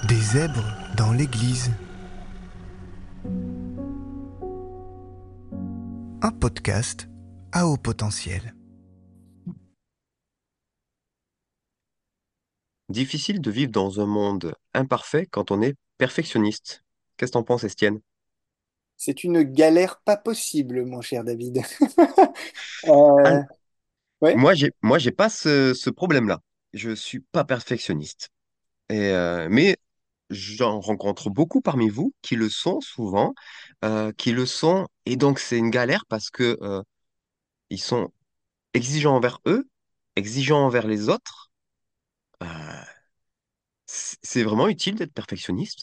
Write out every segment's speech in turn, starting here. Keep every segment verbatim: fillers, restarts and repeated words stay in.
Des zèbres dans l'église. Un podcast à haut potentiel. Difficile de vivre dans un monde imparfait quand on est perfectionniste. Qu'est-ce que t'en penses, Estienne? C'est une galère pas possible, mon cher David. Euh, Al- ouais. Moi, j'ai, moi, j'ai pas ce, ce problème-là. Je suis pas perfectionniste. Et, euh, mais j'en rencontre beaucoup parmi vous qui le sont souvent, euh, qui le sont, et donc c'est une galère parce que euh, ils sont exigeants envers eux, exigeants envers les autres. Euh, c- c'est vraiment utile d'être perfectionniste?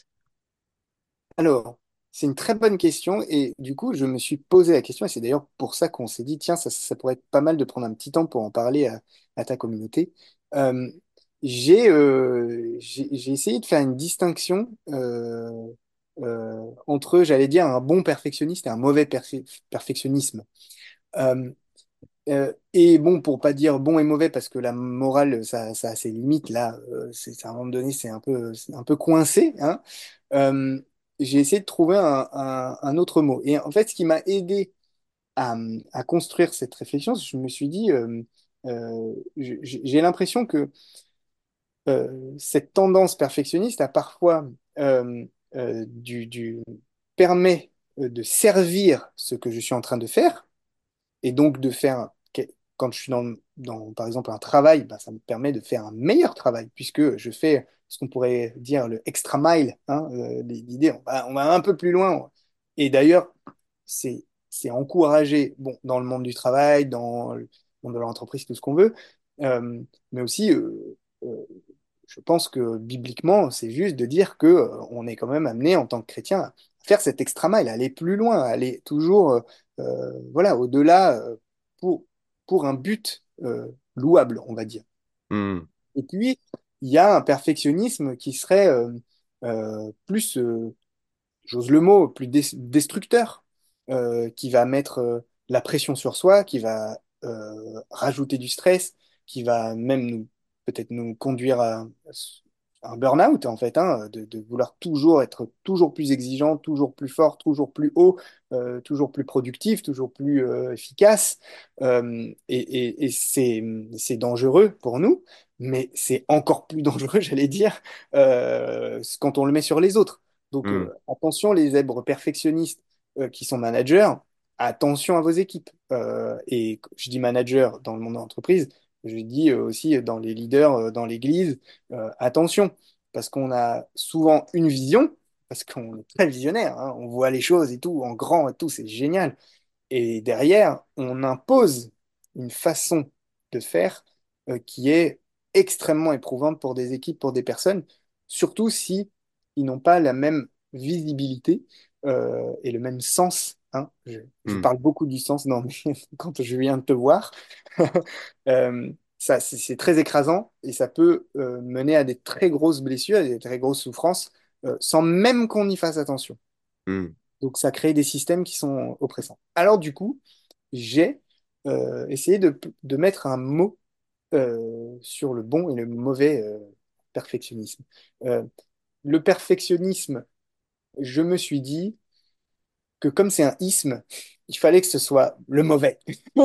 Alors, c'est une très bonne question et du coup, je me suis posé la question et c'est d'ailleurs pour ça qu'on s'est dit, tiens, ça, ça pourrait être pas mal de prendre un petit temps pour en parler à, à ta communauté. Euh, j'ai euh, j'ai j'ai essayé de faire une distinction euh, euh, entre, j'allais dire, un bon perfectionniste et un mauvais perfe- perfectionnisme. Euh, Euh, et bon, pour pas dire bon et mauvais, parce que la morale, ça, ça a ses limites, là, euh, c'est, à un moment donné, c'est un peu, c'est un peu coincé, hein. Euh, j'ai essayé de trouver un, un- un autre mot. Et en fait, ce qui m'a aidé à, à construire cette réflexion, je me suis dit, euh, euh, j'ai j'ai l'impression que euh, cette tendance perfectionniste a parfois euh, euh, du, du- permet euh, de servir ce que je suis en train de faire et donc de faire, quand je suis dans, dans, par exemple, un travail, bah, ça me permet de faire un meilleur travail, puisque je fais ce qu'on pourrait dire le extra mile, hein, euh, l'idée, on va, on va un peu plus loin. Et d'ailleurs, c'est, c'est encouragé, bon, dans le monde du travail, dans le monde de l'entreprise, tout ce qu'on veut, euh, mais aussi, euh, euh, je pense que bibliquement, c'est juste de dire que euh, on est quand même amené en tant que chrétien à faire cet extra mile, à aller plus loin, à aller toujours euh, euh, voilà, au-delà euh, pour, pour un but euh, louable, on va dire. Hmm, Et puis, il y a un perfectionnisme qui serait euh, euh, plus, euh, j'ose le mot, plus des- destructeur, euh, qui va mettre euh, la pression sur soi, qui va euh, rajouter du stress, qui va même nous peut-être nous conduire à, à un burn-out en fait, hein, de, de vouloir toujours être toujours plus exigeant, toujours plus fort, toujours plus haut, euh, toujours plus productif, toujours plus euh, efficace. Euh, et et- et c'est c'est dangereux pour nous, mais c'est encore plus dangereux, j'allais dire, euh, quand on le met sur les autres. Donc, hmm, euh, attention les zèbres perfectionnistes euh, qui sont managers, attention à vos équipes. Euh, et je dis manager dans le monde de l'entreprise, je dis euh, aussi dans les leaders, euh, dans l'église, euh, attention, parce qu'on a souvent une vision, parce qu'on est très visionnaire, hein, on voit les choses et tout en grand et tout, c'est génial. Et derrière, on impose une façon de faire euh, qui est extrêmement éprouvante pour des équipes, pour des personnes, surtout si ils n'ont pas la même visibilité euh, et le même sens, hein. Je, je hmm, parle beaucoup du sens dans mes- quand je viens de te voir. Euh, ça, c'est c'est très écrasant et ça peut euh, mener à des très grosses blessures et des très grosses souffrances euh, sans même qu'on y fasse attention. hmm, Donc ça crée des systèmes qui sont oppressants. Alors du coup, j'ai euh, essayé de, de mettre un mot euh, sur le bon et le mauvais euh, perfectionnisme. Euh, le perfectionnisme, je me suis dit que comme c'est un isme, il fallait que ce soit le mauvais.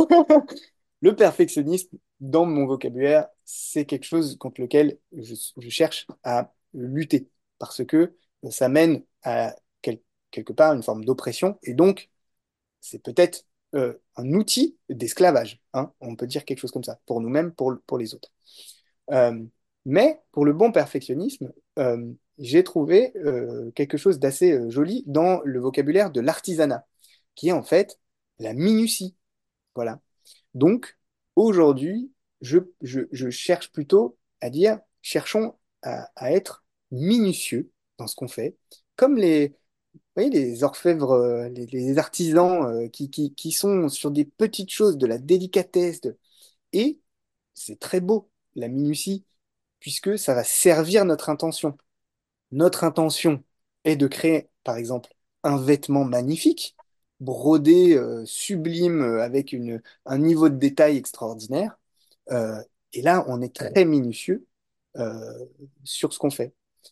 Le perfectionnisme, dans mon vocabulaire, c'est quelque chose contre lequel je, je cherche à lutter parce que ça mène à quel- quelque part une forme d'oppression et donc c'est peut-être euh, un outil d'esclavage, hein, on peut dire quelque chose comme ça, pour nous-mêmes, pour, pour les autres. Euh, mais pour le bon perfectionnisme, euh, j'ai trouvé euh, quelque chose d'assez euh, joli dans le vocabulaire de l'artisanat, qui est en fait la minutie. Voilà. Donc, aujourd'hui, je, je, je cherche plutôt à dire, cherchons à, à être minutieux dans ce qu'on fait, comme les, vous voyez, les orfèvres, euh, les, les artisans euh, qui, qui, qui sont sur des petites choses, de la délicatesse. de- Et c'est très beau, la minutie, puisque ça va servir notre intention. Notre intention est de créer, par exemple, un vêtement magnifique, brodé, euh, sublime, euh, avec une, un niveau de détail extraordinaire. Euh, et là, on est très minutieux euh, sur ce qu'on fait.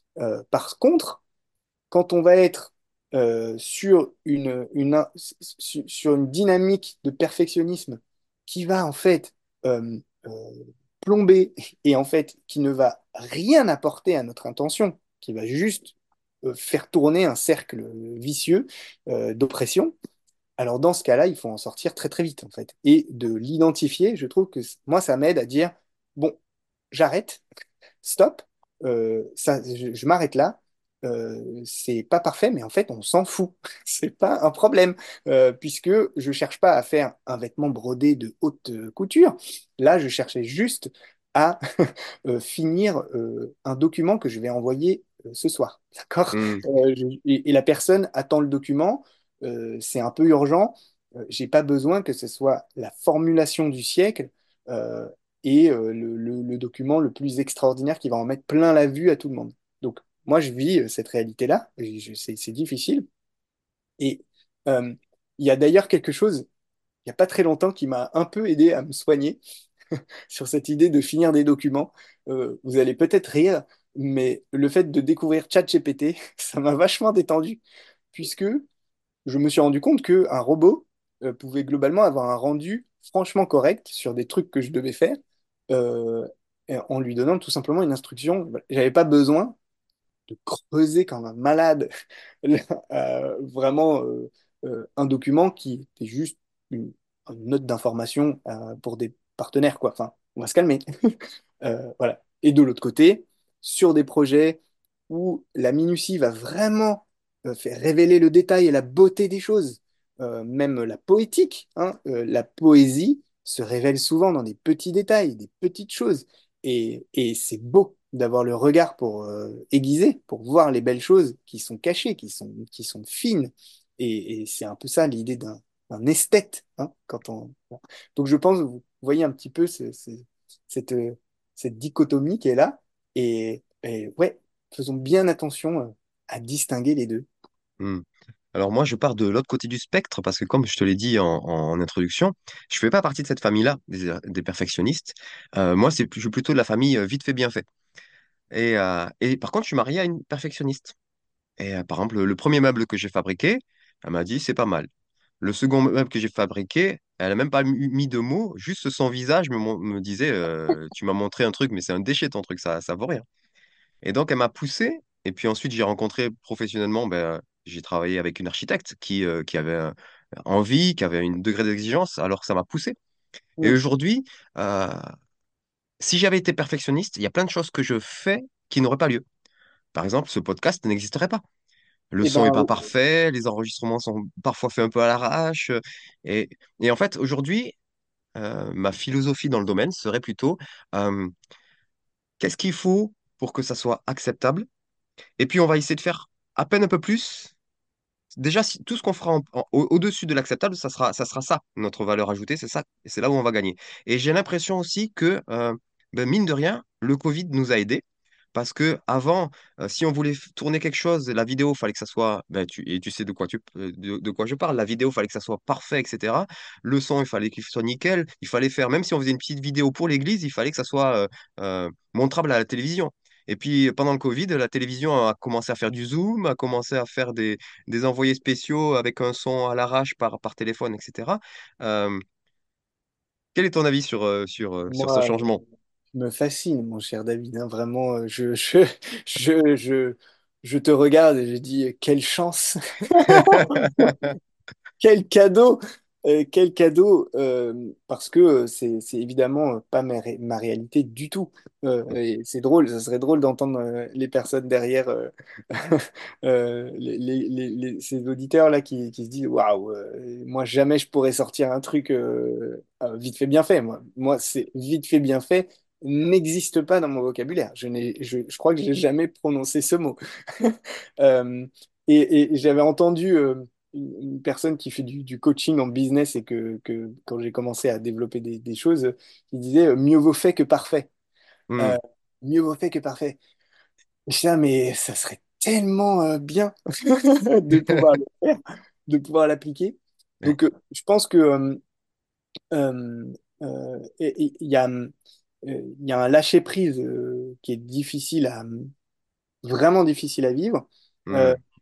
Euh, par contre, quand on va être euh, sur une, une, sur sur une dynamique de perfectionnisme qui va en fait euh, euh, plomber et en fait qui ne va rien apporter à notre intention, qui va juste euh, faire tourner un cercle vicieux euh, d'oppression, alors dans ce cas-là, il faut en sortir très très vite en fait. Et de l'identifier, je trouve que c- moi, ça m'aide à dire, bon, j'arrête, stop, euh, ça, je, je m'arrête là. Euh, c'est pas parfait, mais en fait, on s'en fout. C'est pas un problème, euh, puisque je cherche pas à faire un vêtement brodé de haute euh, couture. Là, je cherchais juste à euh, finir euh, un document que je vais envoyer euh, ce soir. D'accord? Hmm. Euh, je- et, et la personne attend le document, euh, c'est un peu urgent. Euh, j'ai pas besoin que ce soit la formulation du siècle. euh, et euh, le, le- le document le plus extraordinaire qui va en mettre plein la vue à tout le monde. Donc, moi, je vis euh, cette réalité-là, et je- c'est c'est difficile. Et euh, il y a d'ailleurs quelque chose, il n'y a pas très longtemps, qui m'a un peu aidé à me soigner sur cette idée de finir des documents. Euh, vous allez peut-être rire, mais le fait de découvrir ChatGPT, ça m'a vachement détendu, puisque je me suis rendu compte qu'un robot euh, pouvait globalement avoir un rendu franchement correct sur des trucs que je devais faire euh, et en lui donnant tout simplement une instruction. Voilà. J'avais pas besoin de creuser comme un malade euh, vraiment euh, euh, un document qui était juste une, une note d'information euh, pour des partenaires, quoi. Enfin, on va se calmer. Euh, voilà. Et de l'autre côté, sur des projets où la minutie va vraiment euh, faire révéler le détail et la beauté des choses, euh, même la poétique, hein, euh, la poésie se révèle souvent dans des petits détails, des petites choses. Et, et c'est beau d'avoir le regard pour euh, aiguiser, pour voir les belles choses qui sont cachées, qui sont, qui sont fines. Et, et c'est un peu ça l'idée d'un d'un esthète, hein, quand on... Donc je pense, vous voyez un petit peu ce- ce- cette, euh, cette dichotomie qui est là. Et, et ouais, faisons bien attention euh, à distinguer les deux. Hmm. Alors moi, je pars de l'autre côté du spectre parce que comme je te l'ai dit en, en introduction, je fais pas partie de cette famille-là, des, des perfectionnistes. Euh, moi, c'est, je suis plutôt de la famille euh, vite fait, bien fait. Et, euh, et par contre, je suis marié à une perfectionniste. Et euh, par exemple, le premier meuble que j'ai fabriqué, elle m'a dit, c'est pas mal. Le second meuble que j'ai fabriqué, elle a même pas mis mis de mots, juste son visage me, mon- me disait, euh, tu m'as montré un truc, mais c'est un déchet ton truc, ça, ça vaut rien. Et donc, elle m'a poussé. Et puis ensuite, j'ai rencontré professionnellement, ben, j'ai travaillé avec une architecte qui, euh, qui avait euh, envie, qui avait un degré d'exigence, alors ça m'a poussé. Et Mm. aujourd'hui, euh, si j'avais été perfectionniste, il y a plein de choses que je fais qui n'auraient pas lieu. Par exemple, ce podcast n'existerait pas. Le Eh son n'est ben, pas parfait, les enregistrements sont parfois faits un peu à l'arrache. euh, Et, et en fait, aujourd'hui, euh, ma philosophie dans le domaine serait plutôt euh, qu'est-ce qu'il faut pour que ça soit acceptable? Et puis, on va essayer de faire à peine un peu plus. Déjà, si, tout ce qu'on fera en- en- au- au-dessus de l'acceptable, ça sera, ça sera ça, notre valeur ajoutée, c'est ça, et c'est là où on va gagner. Et j'ai l'impression aussi que, euh, ben, mine de rien, le Covid nous a aidés. Parce que avant, euh, si on voulait f- tourner quelque chose, la vidéo, fallait que ça soit, ben, tu, et tu sais de quoi, tu, euh, de, de quoi je parle, la vidéo, fallait que ça soit parfait, et cetera. Le son, il fallait qu'il soit nickel. Il fallait faire, même si on faisait une petite vidéo pour l'église, il fallait que ça soit euh, euh, montrable à la télévision. Et puis pendant le Covid, la télévision a commencé à faire du zoom, a commencé à faire des, des envoyés spéciaux avec un son à l'arrache par, par téléphone, et cetera. Euh, Quel est ton avis sur, euh, sur, euh, sur ce moi, changement? me fascine, mon cher David, hein. Vraiment, euh, je, je, je, je, je te regarde et je dis, quelle chance! Quel cadeau! Euh, quel cadeau! Euh, parce que euh, c'est c'est évidemment euh, pas ma, ré- ma réalité du tout. Euh, et c'est drôle, ça serait drôle d'entendre euh, les personnes derrière, euh, euh, les, les- les- les- ces auditeurs-là qui, qui se disent, waouh, euh, moi jamais je pourrais sortir un truc euh, euh, vite fait bien fait. Moi, moi c'est vite fait bien fait n'existe pas dans mon vocabulaire. Je n'ai, je, je crois que j'ai jamais prononcé ce mot. Euh, et et j'avais entendu euh, une, une personne qui fait du, du coaching en business et que, que quand j'ai commencé à développer des, des choses, il disait euh, mieux vaut fait que parfait. Hmm. Euh, Mieux vaut fait que parfait. Je dis, ah, mais ça serait tellement euh, bien de pouvoir le faire, de pouvoir l'appliquer. Ouais. Donc, euh, je pense que euh, euh, euh, et- et il y a, euh, il y a un lâcher-prise euh, qui est difficile à, vraiment difficile à vivre. Euh, Hmm,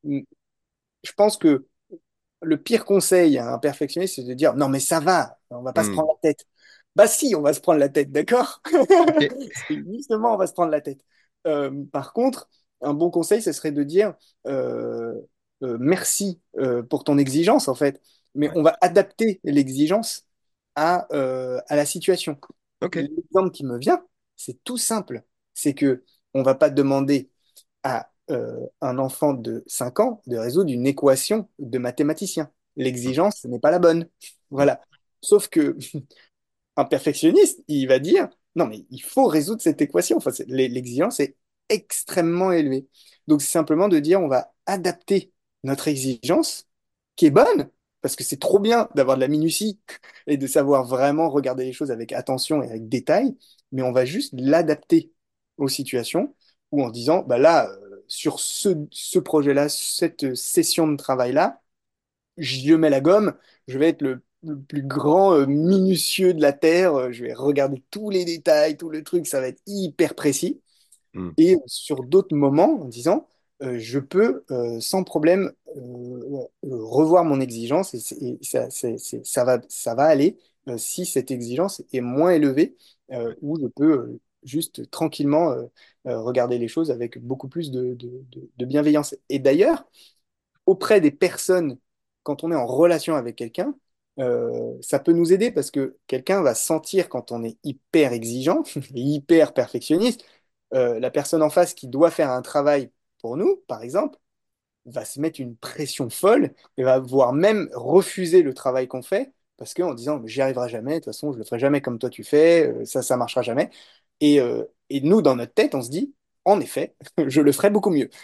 je pense que le pire conseil à un perfectionniste, c'est de dire non, mais ça va, on va pas se hmm. prendre la tête. Bah si, on va se prendre la tête, d'accord? Ok. C'est justement, on va se prendre la tête. Euh, par contre, un bon conseil, ce serait de dire euh, euh, merci euh, pour ton exigence, en fait, mais Ouais. on va adapter l'exigence à, euh, à la situation. Ok. L'exemple qui me vient, c'est tout simple. C'est que on va pas demander à euh, un enfant de cinq ans de résoudre une équation de mathématicien. Hmm, L'exigence n'est pas la bonne. hmm. Voilà. Sauf que un perfectionniste, il va dire, non, mais il faut résoudre cette équation. Enfin, c'est- l'e- l'exigence est extrêmement élevée. Donc, c'est simplement de dire, on va adapter notre exigence, qui est bonne, parce que c'est trop bien d'avoir de la minutie et de savoir vraiment regarder les choses avec attention et avec détail, mais on va juste l'adapter aux situations, ou en disant, bah là, euh, sur ce, ce projet-là, cette session de travail-là, je mets la gomme, je vais être le, le plus grand euh, minutieux de la Terre, euh, je vais regarder tous les détails, tout le truc, ça va être hyper précis. Hmm. Et sur d'autres moments, en disant, euh, je peux euh, sans problème euh, euh, revoir mon exigence et, c'est- et ça, c'est- c'est- ça va, ça va aller euh, si cette exigence est moins élevée, euh, où je peux euh, juste tranquillement euh, euh, regarder les choses avec beaucoup plus de, de de- de bienveillance. Et d'ailleurs, auprès des personnes, quand on est en relation avec quelqu'un, euh, ça peut nous aider parce que quelqu'un va sentir quand on est hyper exigeant et hyper perfectionniste, euh, la personne en face qui doit faire un travail pour nous, par exemple, va se mettre une pression folle et va voire même refuser le travail qu'on fait parce qu'en disant j'y arriverai jamais, de toute façon je le ferai jamais comme toi tu fais, euh, ça ça marchera jamais. Et, euh, et nous dans notre tête on se dit en effet je le ferai beaucoup mieux.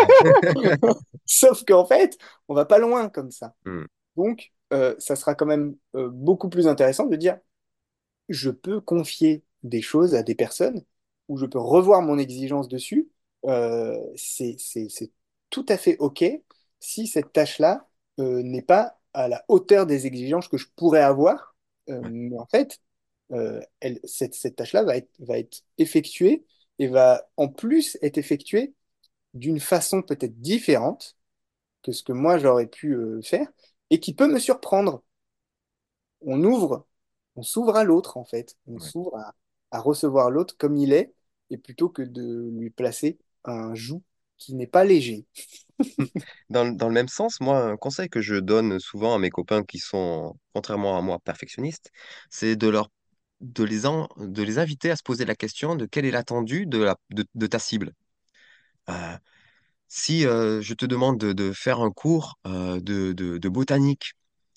Sauf qu'en fait, on va pas loin comme ça. Hmm. Donc, euh, ça sera quand même euh, beaucoup plus intéressant de dire, je peux confier des choses à des personnes où je peux revoir mon exigence dessus. Euh, c'est, c'est, c'est tout à fait OK si cette tâche-là euh, n'est pas à la hauteur des exigences que je pourrais avoir. Euh, Ouais. mais en fait, euh, elle, cette, cette tâche-là va être, va être effectuée et va en plus être effectuée d'une façon peut-être différente que ce que moi j'aurais pu euh, faire et qui peut me surprendre. On ouvre, on s'ouvre à l'autre en fait, on Ouais. s'ouvre à, à recevoir l'autre comme il est et plutôt que de lui placer un joug qui n'est pas léger. Hmm. Dans, le dans le même sens, moi, un conseil que je donne souvent à mes copains qui sont, contrairement à moi, perfectionnistes, c'est de leur, de les, en- de les inviter à se poser la question de quel est l'attendu de, la, de, de ta cible. Euh, si euh, je te demande de, de faire un cours euh, de, de, de botanique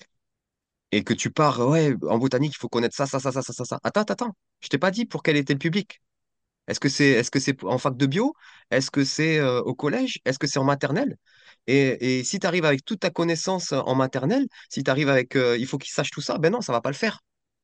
et que tu pars, ouais, en botanique, il faut connaître ça, ça, ça, ça, ça, ça, ça. Attends, attends, attends. Je t'ai pas dit pour quel était le public. Est-ce que c'est est-ce que c'est en fac de bio? Est-ce que c'est euh, au collège? Est-ce que c'est en maternelle? Et, et si tu arrives avec toute ta connaissance en maternelle, si tu arrives avec euh, il faut qu'il sache tout ça, ben non, ça va pas le faire.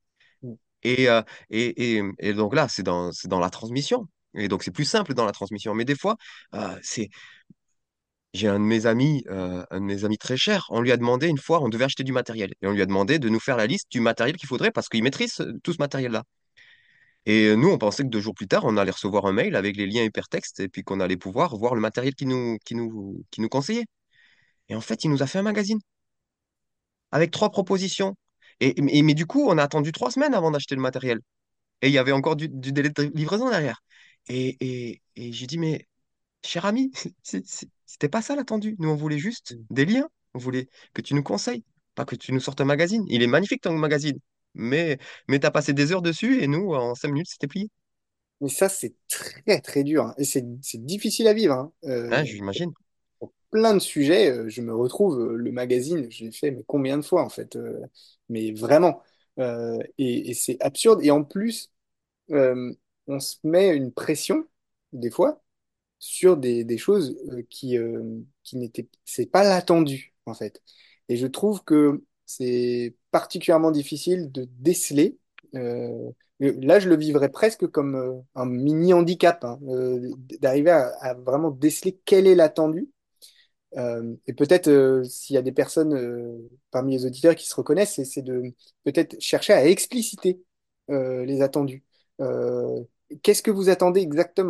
Et, euh, et, et, et donc là, c'est dans, c'est dans la transmission. Et donc c'est plus simple dans la transmission. Mais des fois, euh, c'est j'ai un de mes amis, euh, un de mes amis très chers, on lui a demandé une fois, on devait acheter du matériel. Et on lui a demandé de nous faire la liste du matériel qu'il faudrait parce qu'il maîtrise euh, tout ce matériel-là. Et nous, on pensait que deux jours plus tard, on allait recevoir un mail avec les liens hypertextes et puis qu'on allait pouvoir voir le matériel qui nous, qui nous, qui nous conseillait. Et en fait, il nous a fait un magazine avec trois propositions. Et, mais, mais du coup, on a attendu trois semaines avant d'acheter le matériel. Et il y avait encore du, du délai de livraison derrière. Et, et, et j'ai dit, mais cher ami, c'est- c'est- c'était pas ça l'attendu. Nous, on voulait juste des liens. On voulait que tu nous conseilles, pas que tu nous sortes un magazine. Il est magnifique ton magazine. Mais, mais tu as passé des heures dessus et nous, en cinq minutes, c'était plié. Mais ça, c'est très très dur hein. Et c'est c'est difficile à vivre, hein. Hein, Euh, j'imagine. pour plein de sujets, euh, je me retrouve, euh, le magazine, je l'ai fait mais combien de fois en fait, euh, mais vraiment. Euh, et et c'est absurde. Et en plus, euh, on se met une pression, des fois, sur des, des choses euh, qui, euh, qui n'étaient, c'est pas l'attendu, en fait. Et je trouve que c'est particulièrement difficile de déceler. euh, Là, je le vivrais presque comme euh, un mini handicap, hein, euh, d'arriver à, à vraiment déceler quel est l'attendu. Euh, et peut-être, euh, s'il y a des personnes euh, parmi les auditeurs qui se reconnaissent, c'est c'est de peut-être chercher à expliciter euh, les attendus. Euh, Qu'est-ce que vous attendez exactement?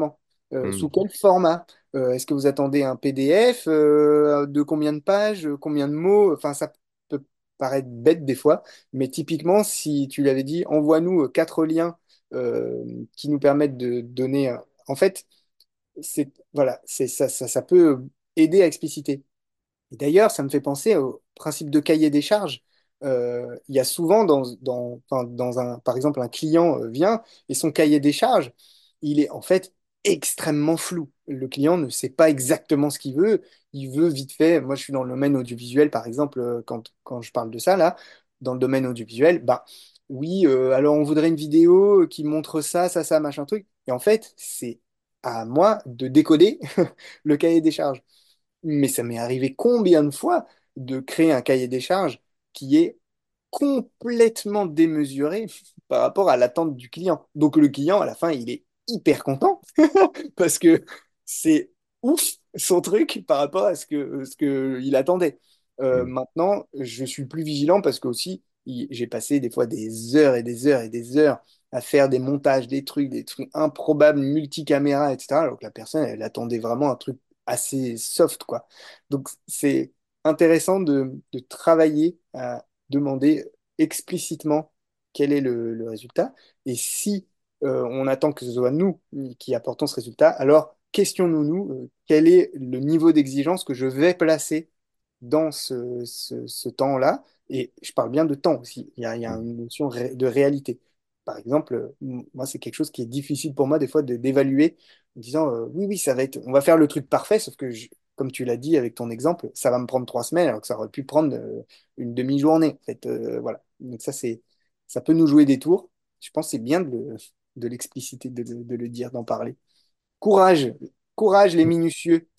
Euh, sous Hmm. quel format? Euh, est-ce que vous attendez un P D F? Euh, de combien de pages? euh, Combien de mots? Enfin, ça peut paraître bête des fois, mais typiquement, si tu lui avais dit, envoie-nous euh, quatre liens euh, qui nous permettent de donner... un- En fait, c'est voilà, c'est ça, ça, ça peut aider à expliciter. Et d'ailleurs, ça me fait penser au principe de cahier des charges. Euh, il y a souvent dans, dans, enfin, dans un, par exemple, un client euh, vient et son cahier des charges, il est en fait extrêmement flou. Le client ne sait pas exactement ce qu'il veut. Il veut vite fait. Moi, je suis dans le domaine audiovisuel, par exemple, euh, quand, quand je parle de ça là, dans le domaine audiovisuel, bah oui, euh, alors on voudrait une vidéo qui montre ça, ça, ça, machin truc. Et en fait, c'est à moi de décoder le cahier des charges. Mais ça m'est arrivé combien de fois de créer un cahier des charges qui est complètement démesuré par rapport à l'attente du client. Donc le client, à la fin, il est hyper content parce que c'est ouf son truc par rapport à ce que, ce que il attendait. Euh, Hmm. maintenant, je suis plus vigilant parce que aussi, il- j'ai passé des fois des heures et des heures et des heures à faire des montages, des trucs, des trucs improbables, multicaméra, et cetera. Alors que la personne, elle attendait vraiment un truc assez soft, quoi. Donc c'est intéressant de, de travailler à demander explicitement quel est le, le résultat. Et si euh, on attend que ce soit nous qui apportons ce résultat, alors questionnons-nous euh, quel est le niveau d'exigence que je vais placer dans ce, ce- ce temps-là. Et je parle bien de temps aussi. Il y a, il y a Hmm. une notion ré- de réalité. Par exemple, euh, m- moi, c'est quelque chose qui est difficile pour moi des fois de- d'évaluer en disant euh, oui, oui, ça va être, on va faire le truc parfait, sauf que je- comme tu l'as dit avec ton exemple, ça va me prendre trois semaines alors que ça aurait pu prendre euh, une demi-journée. En fait, euh, voilà. Donc ça, c'est, ça peut nous jouer des tours. Je pense que c'est bien de le- de l'expliciter, de, de- de le dire, d'en parler. Courage, courage les minutieux.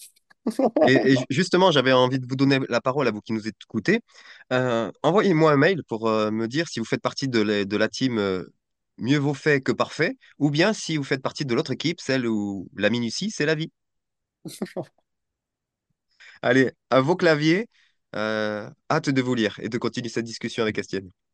Et, et justement, j'avais envie de vous donner la parole à vous qui nous écoutez. Euh, envoyez-moi un mail pour euh, me dire si vous faites partie de la, de la team euh, mieux vaut fait que parfait, ou bien si vous faites partie de l'autre équipe, celle où la minutie, c'est la vie. Allez, à vos claviers, euh, hâte de vous lire et de continuer cette discussion avec Estienne.